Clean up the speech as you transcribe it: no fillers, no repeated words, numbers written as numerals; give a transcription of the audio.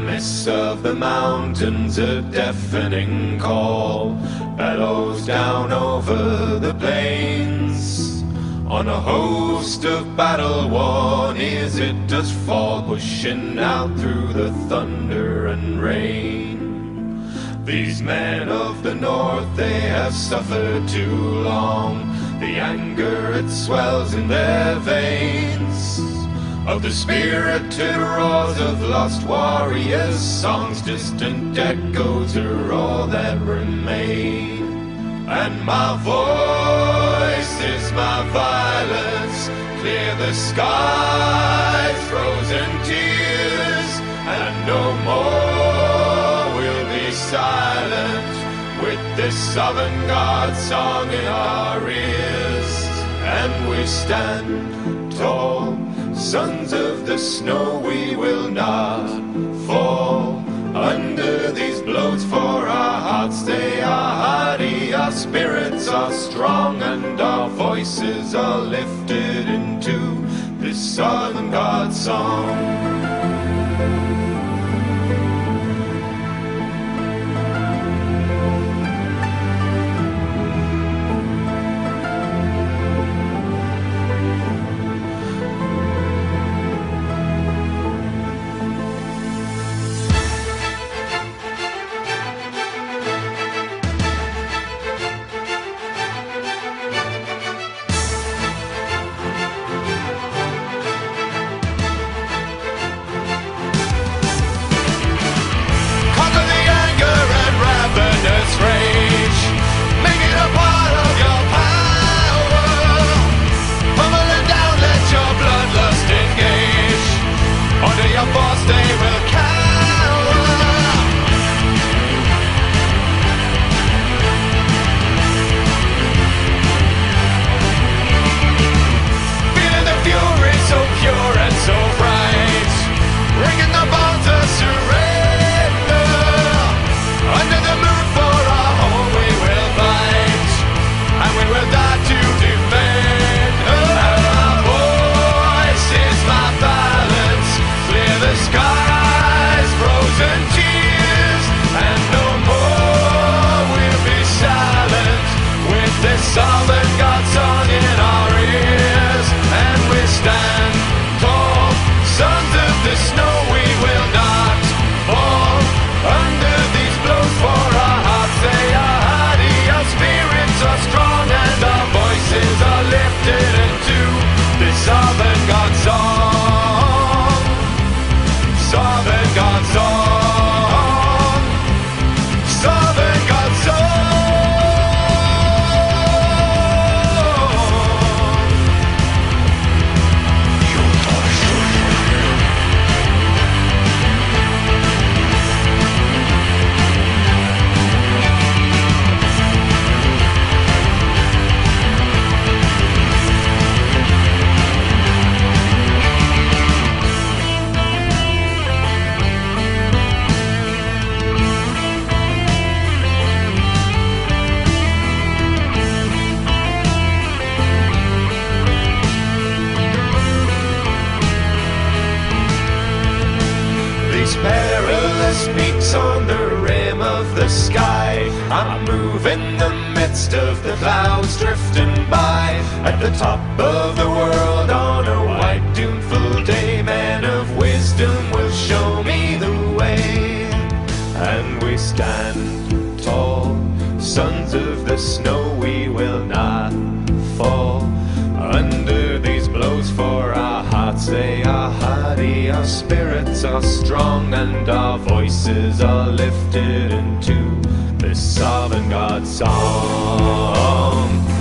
midst of the mountains a deafening call bellows down over the plains. On a host of battle-worn ears it does fall, pushing out through the thunder and rain. These men of the north, they have suffered too long. The anger, it swells in their veins. Of the spirited roars of lost warriors, songs, distant echoes are all that remain. And my voice is my violence, clear the skies, frozen tears, and no more will be silent with this avant-garde song in our ears. And we stand tall, sons of the snow, we will not fall under these blows, for our hearts they are hardy, our spirits are strong, and our voices are lifted into this avant-garde song. Avant-garde song in our ears, and we stand tall, sons of the snow, we will not fall under these blows, for our hearts they are hardy, our spirits are strong, and our voices are lifted into this avant-garde song. This avant-garde song. This avant-garde song. These perilous peaks on the rim of the sky, I move in the midst of the clouds drifting by. At the top of the world on a white doomful day, man of wisdom will show me the way. And we stand tall, sons of the snow, we will not fall under these blows, for our hearts they are hardy, our spirits are strong, and our voices are lifted into this avant-garde song.